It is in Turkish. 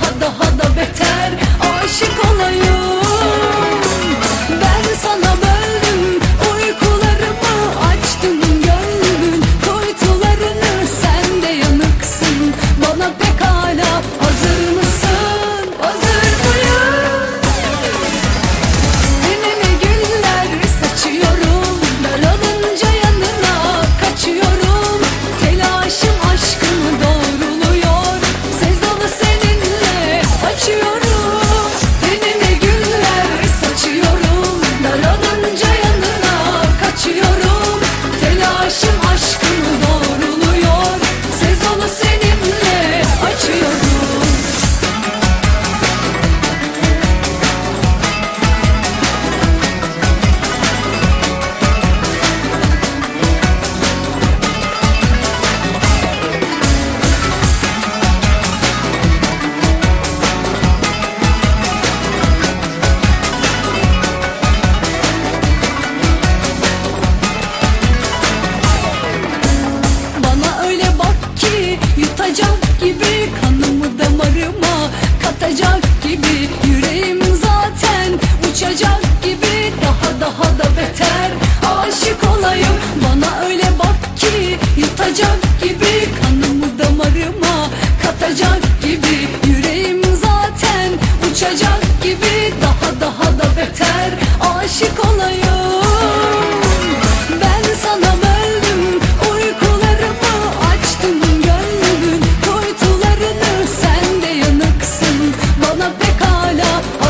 daha da beter aşık olayım. Ben sana böldüm uykularımı, açtım gönlümün kuytularını. Sen de yanıksın bana pekala, hazır mısın? Hazır mıyım? Tenine güller saçıyorum, daralınca yanına kaçıyorum. Telaşım aşkımı doğruluyor, sezonu seninle açıyorum. Tenine güller saçıyorum, daralınca yanına kaçıyorum. Telaşım aşkımı doğruluyor, sezonu seninle açıyorum. Bana öyle bak ki yutacak gibi, kanımı damarıma katacak gibi. Yüreğim zaten uçacak gibi, daha da beter aşık olayım. Bana öyle bak ki yutacak gibi, kanımı damarıma katacak gibi. Yüreğim zaten uçacak gibi, daha da beter aşık olayım. Ben sana böldüm uykularımı, açtım gönlümün kuytularını. Sen de yanıksın bana pekala,